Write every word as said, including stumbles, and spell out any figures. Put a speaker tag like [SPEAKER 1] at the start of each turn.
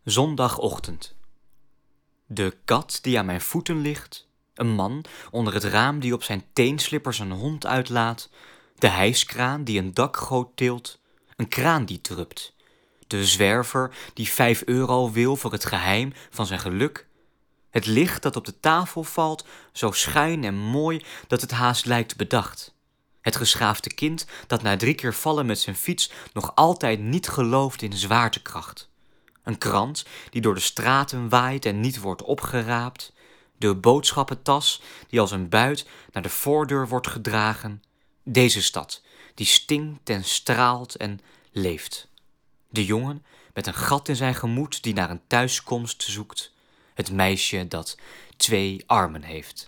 [SPEAKER 1] Zondagochtend. De kat die aan mijn voeten ligt, een man onder het raam die op zijn teenslippers een hond uitlaat, de hijskraan die een dakgoot tilt, een kraan die drupt, de zwerver die vijf euro wil voor het geheim van zijn geluk, het licht dat op de tafel valt, zo schuin en mooi dat het haast lijkt bedacht, het geschaafde kind dat na drie keer vallen met zijn fiets nog altijd niet gelooft in zwaartekracht. Een krant die door de straten waait en niet wordt opgeraapt. De boodschappentas die als een buit naar de voordeur wordt gedragen. Deze stad die stinkt en straalt en leeft. De jongen met een gat in zijn gemoed die naar een thuiskomst zoekt. Het meisje dat twee armen heeft.